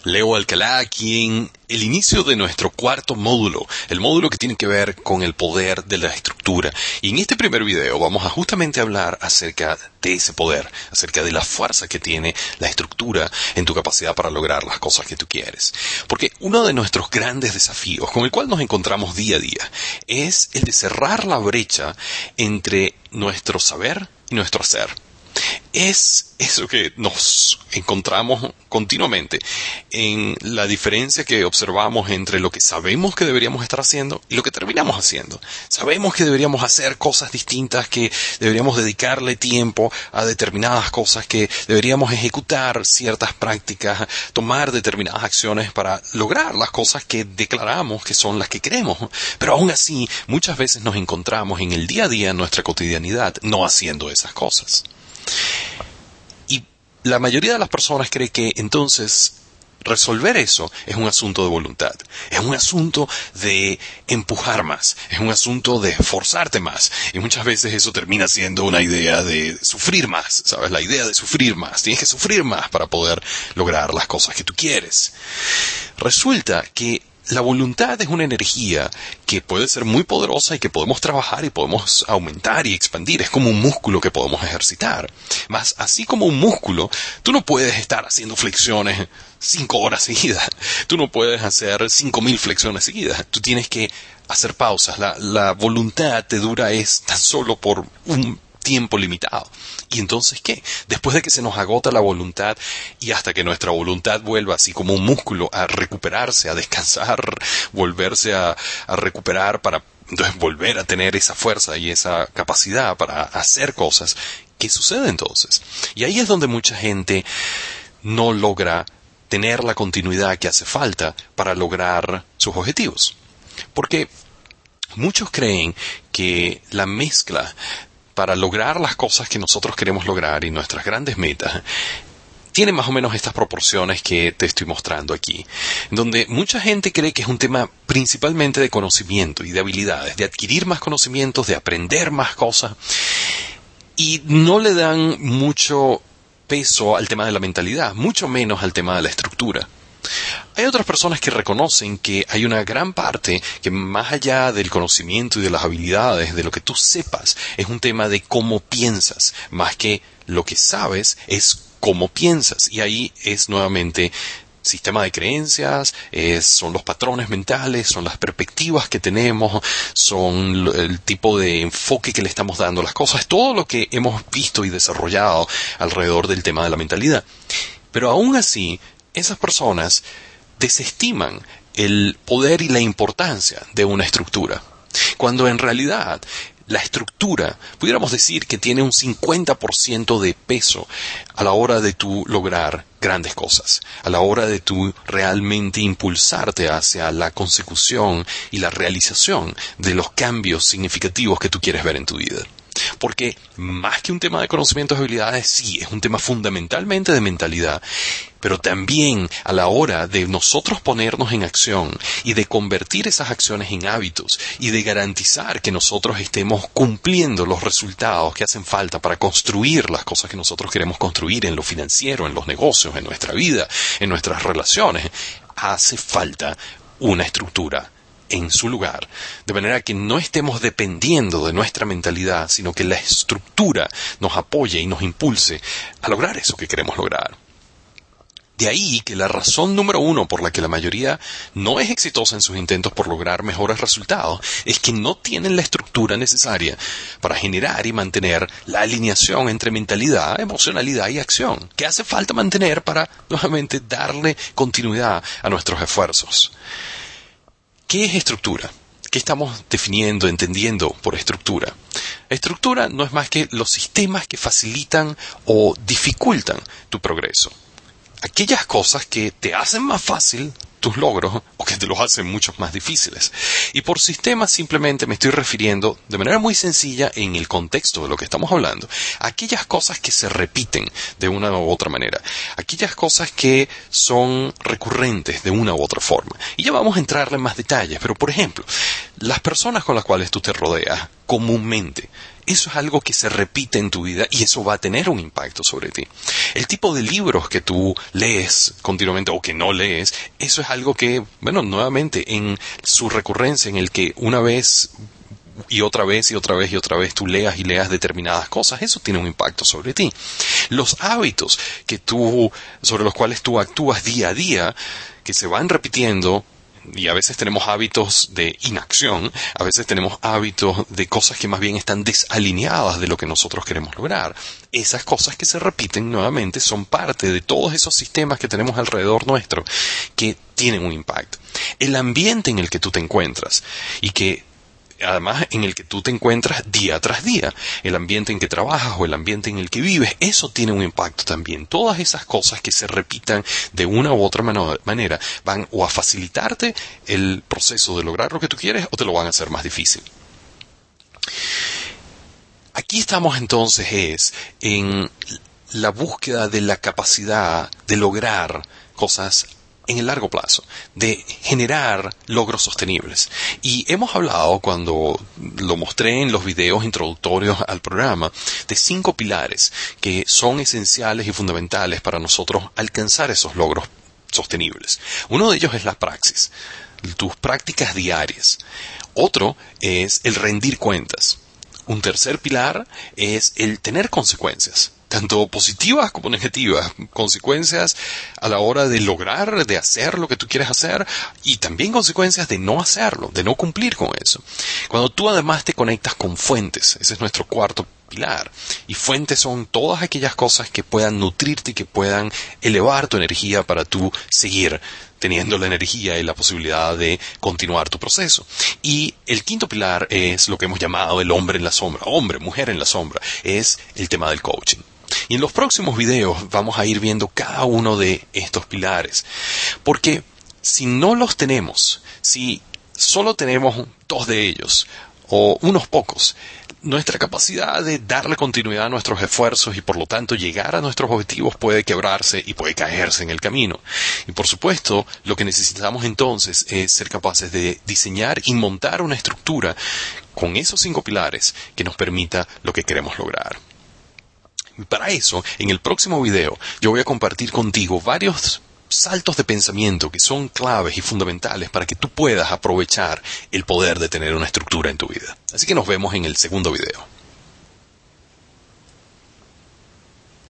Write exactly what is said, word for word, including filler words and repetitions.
Leo Alcalá aquí en el inicio de nuestro cuarto módulo, el módulo que tiene que ver con el poder de la estructura. Y en este primer video vamos a justamente hablar acerca de ese poder, acerca de la fuerza que tiene la estructura en tu capacidad para lograr las cosas que tú quieres. Porque uno de nuestros grandes desafíos con el cual nos encontramos día a día es el de cerrar la brecha entre nuestro saber y nuestro hacer. Es eso que nos encontramos continuamente en la diferencia que observamos entre lo que sabemos que deberíamos estar haciendo y lo que terminamos haciendo. Sabemos que deberíamos hacer cosas distintas, que deberíamos dedicarle tiempo a determinadas cosas, que deberíamos ejecutar ciertas prácticas, tomar determinadas acciones para lograr las cosas que declaramos que son las que queremos. Pero aún así, muchas veces nos encontramos en el día a día, en nuestra cotidianidad, no haciendo esas cosas. Y la mayoría de las personas cree que entonces resolver eso es un asunto de voluntad, es un asunto de empujar más, es un asunto de esforzarte más. Y muchas veces eso termina siendo una idea de sufrir más, ¿sabes? La idea de sufrir más. Tienes que sufrir más para poder lograr las cosas que tú quieres. Resulta que la voluntad es una energía que puede ser muy poderosa y que podemos trabajar y podemos aumentar y expandir. Es como un músculo que podemos ejercitar. Mas, así como un músculo, tú no puedes estar haciendo flexiones cinco horas seguidas. Tú no puedes hacer cinco mil flexiones seguidas. Tú tienes que hacer pausas. La, la voluntad te dura es tan solo por un tiempo limitado. ¿Y entonces qué? Después de que se nos agota la voluntad y hasta que nuestra voluntad vuelva así como un músculo a recuperarse, a descansar, volverse a, a recuperar para entonces volver a tener esa fuerza y esa capacidad para hacer cosas, ¿qué sucede entonces? Y ahí es donde mucha gente no logra tener la continuidad que hace falta para lograr sus objetivos. Porque muchos creen que la mezcla para lograr las cosas que nosotros queremos lograr y nuestras grandes metas, tiene más o menos estas proporciones que te estoy mostrando aquí, donde mucha gente cree que es un tema principalmente de conocimiento y de habilidades, de adquirir más conocimientos, de aprender más cosas, y no le dan mucho peso al tema de la mentalidad, mucho menos al tema de la estructura. Hay otras personas que reconocen que hay una gran parte que más allá del conocimiento y de las habilidades, de lo que tú sepas, es un tema de cómo piensas, más que lo que sabes es cómo piensas. Y ahí es nuevamente sistema de creencias, es, son los patrones mentales, son las perspectivas que tenemos, son el tipo de enfoque que le estamos dando a las cosas, todo lo que hemos visto y desarrollado alrededor del tema de la mentalidad. Pero aún así, esas personas desestiman el poder y la importancia de una estructura, cuando en realidad la estructura, pudiéramos decir que tiene un cincuenta por ciento de peso a la hora de tú lograr grandes cosas, a la hora de tú realmente impulsarte hacia la consecución y la realización de los cambios significativos que tú quieres ver en tu vida. Porque más que un tema de conocimientos y habilidades, sí, es un tema fundamentalmente de mentalidad, pero también a la hora de nosotros ponernos en acción y de convertir esas acciones en hábitos y de garantizar que nosotros estemos cumpliendo los resultados que hacen falta para construir las cosas que nosotros queremos construir en lo financiero, en los negocios, en nuestra vida, en nuestras relaciones, hace falta una estructura en su lugar, de manera que no estemos dependiendo de nuestra mentalidad, sino que la estructura nos apoye y nos impulse a lograr eso que queremos lograr. De ahí que la razón número uno por la que la mayoría no es exitosa en sus intentos por lograr mejores resultados es que no tienen la estructura necesaria para generar y mantener la alineación entre mentalidad, emocionalidad y acción, que hace falta mantener para nuevamente darle continuidad a nuestros esfuerzos. ¿Qué es estructura? ¿Qué estamos definiendo, entendiendo por estructura? Estructura no es más que los sistemas que facilitan o dificultan tu progreso. Aquellas cosas que te hacen más fácil tus logros o que te los hacen mucho más difíciles. Y por sistema simplemente me estoy refiriendo de manera muy sencilla en el contexto de lo que estamos hablando a aquellas cosas que se repiten de una u otra manera, aquellas cosas que son recurrentes de una u otra forma. Y ya vamos a entrarle en más detalles, pero por ejemplo, las personas con las cuales tú te rodeas comúnmente, eso es algo que se repite en tu vida y eso va a tener un impacto sobre ti. El tipo de libros que tú lees continuamente o que no lees, eso es algo que, bueno, nuevamente en su recurrencia, en el que una vez y otra vez y otra vez y otra vez tú leas y leas determinadas cosas, eso tiene un impacto sobre ti. Los hábitos que tú, sobre los cuales tú actúas día a día, que se van repitiendo, y a veces tenemos hábitos de inacción, a veces tenemos hábitos de cosas que más bien están desalineadas de lo que nosotros queremos lograr. Esas cosas que se repiten nuevamente son parte de todos esos sistemas que tenemos alrededor nuestro que tienen un impacto. El ambiente en el que tú te encuentras y que además en el que tú te encuentras día tras día, el ambiente en que trabajas o el ambiente en el que vives, eso tiene un impacto también. Todas esas cosas que se repitan de una u otra mano- manera van o a facilitarte el proceso de lograr lo que tú quieres o te lo van a hacer más difícil. Aquí estamos entonces es en la búsqueda de la capacidad de lograr cosas en el largo plazo, de generar logros sostenibles. Y hemos hablado, cuando lo mostré en los videos introductorios al programa, de cinco pilares que son esenciales y fundamentales para nosotros alcanzar esos logros sostenibles. Uno de ellos es la praxis, tus prácticas diarias. Otro es el rendir cuentas. Un tercer pilar es el tener consecuencias, tanto positivas como negativas, consecuencias a la hora de lograr, de hacer lo que tú quieres hacer, y también consecuencias de no hacerlo, de no cumplir con eso. Cuando tú además te conectas con fuentes, ese es nuestro cuarto pilar, y fuentes son todas aquellas cosas que puedan nutrirte y que puedan elevar tu energía para tú seguir teniendo la energía y la posibilidad de continuar tu proceso. Y el quinto pilar es lo que hemos llamado el hombre en la sombra, hombre, mujer en la sombra, es el tema del coaching. Y en los próximos videos vamos a ir viendo cada uno de estos pilares, porque si no los tenemos, si solo tenemos dos de ellos, o unos pocos, nuestra capacidad de darle continuidad a nuestros esfuerzos y por lo tanto llegar a nuestros objetivos puede quebrarse y puede caerse en el camino. Y por supuesto, lo que necesitamos entonces es ser capaces de diseñar y montar una estructura con esos cinco pilares que nos permita lo que queremos lograr. Para eso, en el próximo video, yo voy a compartir contigo varios saltos de pensamiento que son claves y fundamentales para que tú puedas aprovechar el poder de tener una estructura en tu vida. Así que nos vemos en el segundo video.